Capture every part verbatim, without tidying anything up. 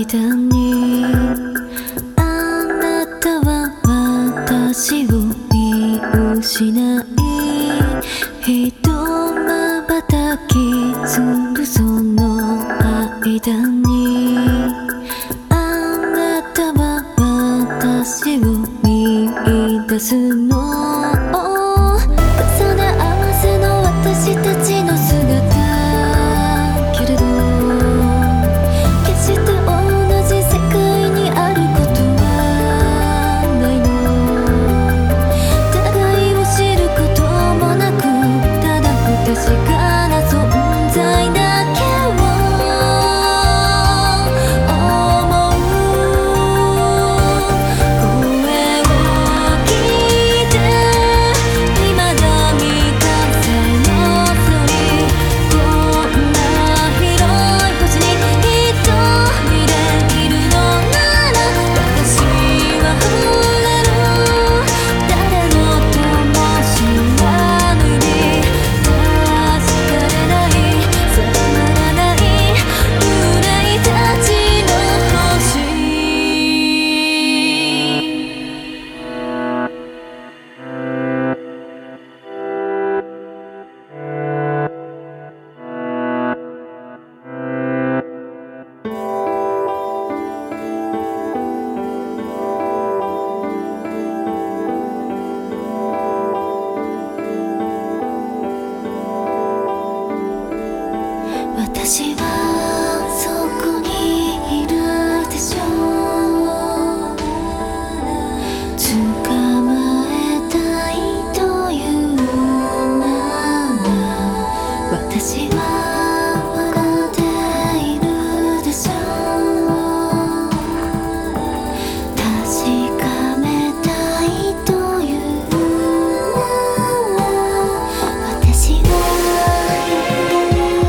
間にあなたは私を見失い一瞬きするその間にあなたは私を見出すの重ね合わせの私たちの姿けれど決して同じ世界にあることはないの互いを知ることもなくただ不確かな存在だけを思う声を聞いて未だ未完成のストーリーこんな広い星に一人でいるのなら私は触れる誰のとも知らぬに確かめない定まらない憂いたちの星私はそこにいるでしょう捕まえたいというなら私は笑っているでしょう確かめたいというなら私は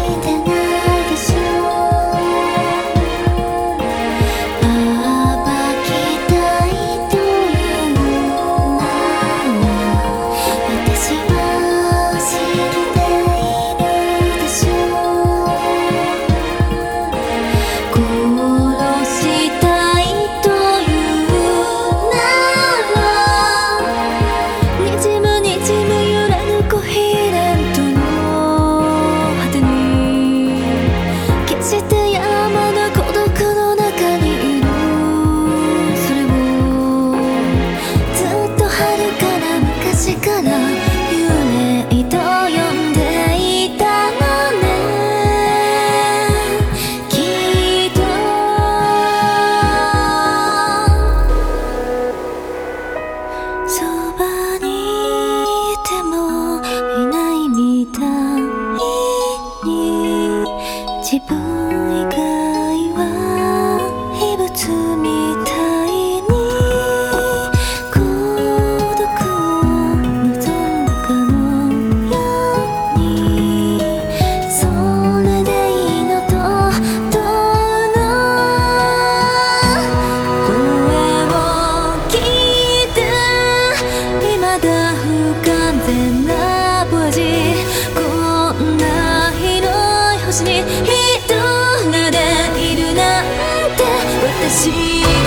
自分以外は異物みたいに孤独を望んだかのようにそれでいいのとどうの声を聞いて未だ不完全なボヤジこんな広い星に一人でいるなんて私